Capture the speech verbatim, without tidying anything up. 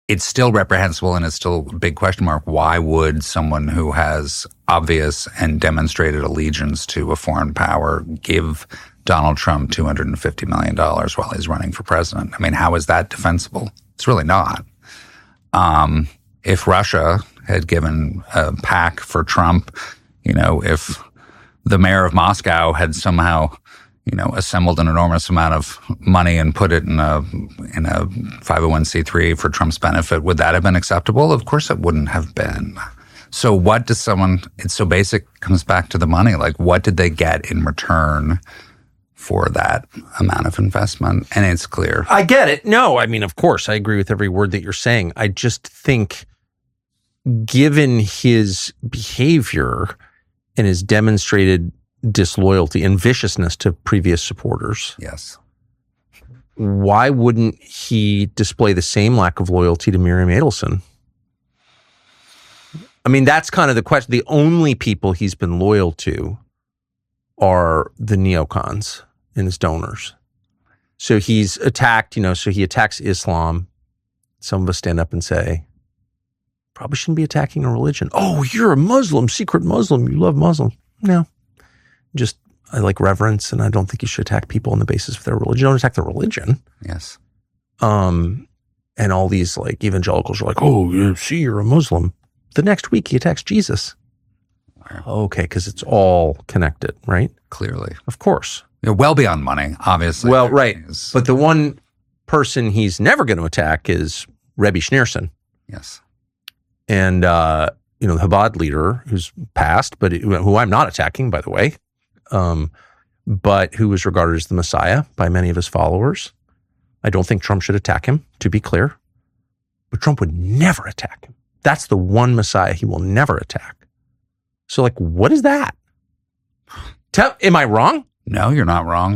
it's still reprehensible and it's still a big question mark. Why would someone who has obvious and demonstrated allegiance to a foreign power give Donald Trump two hundred fifty million dollars while he's running for president? I mean, how is that defensible? It's really not. Um, if Russia had given a PAC for Trump, you know, if the mayor of Moscow had somehow, you know, assembled an enormous amount of money and put it in a in a five oh one c three for Trump's benefit, would that have been acceptable? Of course it wouldn't have been. So what does someone, it's so basic, comes back to the money. Like, what did they get in return for that amount of investment? And it's clear. I get it. No, I mean, of course, I agree with every word that you're saying. I just think given his behavior and his demonstrated disloyalty and viciousness to previous supporters. Yes. Why wouldn't he display the same lack of loyalty to Miriam Adelson? I mean, that's kind of the question. The only people he's been loyal to are the neocons and his donors. So he's attacked, you know, so he attacks Islam. Some of us stand up and say, probably shouldn't be attacking a religion. Oh, you're a Muslim, secret Muslim. You love Muslims. No. Just, I like reverence, and I don't think you should attack people on the basis of their religion. Don't attack their religion. Yes. Um, and all these like evangelicals are like, oh, you see, you're a Muslim. The next week he attacks Jesus. Wow. Okay, because it's all connected, right? Clearly. Of course. You're well beyond money, obviously. Well, right. Is, but the one person he's never going to attack is Rebbe Schneerson. Yes. And, uh, you know, the Chabad leader who's passed, but who I'm not attacking, by the way, um, but who was regarded as the Messiah by many of his followers. I don't think Trump should attack him, to be clear. But Trump would never attack him. That's the one Messiah he will never attack. So, like, what is that? Tell, am I wrong? No, you're not wrong.